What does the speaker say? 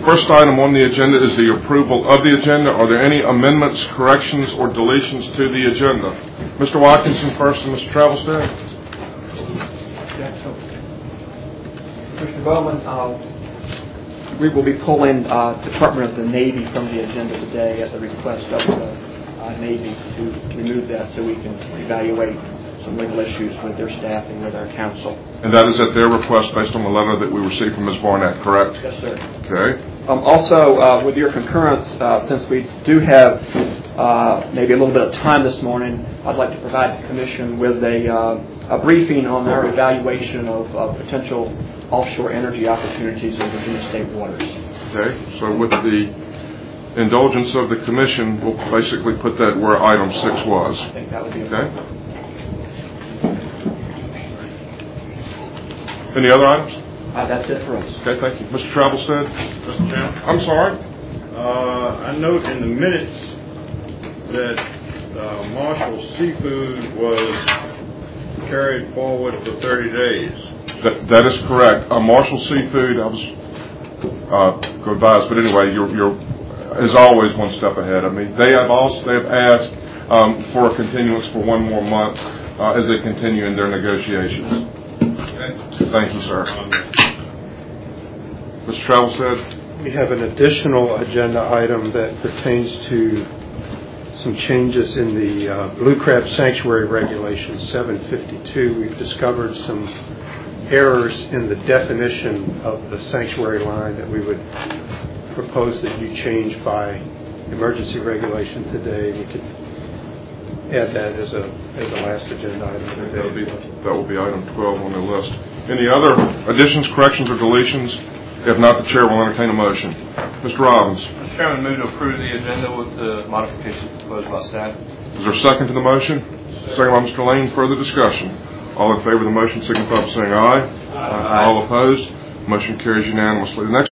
first item on the agenda is the approval of the agenda. Are there any amendments, corrections, or deletions to the agenda? Mr. Watkinson first and Mr. Travelstead. Mr. Bowman, we will be pulling Department of the Navy from the agenda today at the request of the Navy to remove that so we can evaluate some legal issues with their staff and with our counsel. And that is at their request based on the letter that we received from Ms. Barnett, correct? Yes, sir. Okay. Also, with your concurrence, since we do have maybe a little bit of time this morning, I'd like to provide the Commission with a briefing on our evaluation of potential offshore energy opportunities in Virginia State waters. Okay. So with the indulgence of the Commission, we'll basically put that where item 6 was. I think that would be okay. Any other items? That's it for us. Okay, thank you. Mr. Travelstead? Mr. Chairman? I'm sorry? I note in the minutes that Marshall Seafood was carried forward for 30 days. That is correct. Marshall Seafood, I was advised, but anyway, you're as always one step ahead of me. They have asked for a continuance for one more month as they continue in their negotiations. Thank you, sir. Mr. Travelstead? We have an additional agenda item that pertains to some changes in the Blue Crab Sanctuary Regulation 752. We've discovered some errors in the definition of the sanctuary line that we would propose that you change by emergency regulation today. We could add that as a last agenda item today. That will be item 12 on the list. Any other additions, corrections, or deletions? If not, the chair will entertain a motion. Mr. Robbins. Mr. Chairman, move to approve the agenda with the modifications proposed by staff. Is there a second to the motion? Second by Mr. Lane. Further discussion. All in favor of the motion signify by saying aye. Aye. All opposed. Motion carries unanimously. The next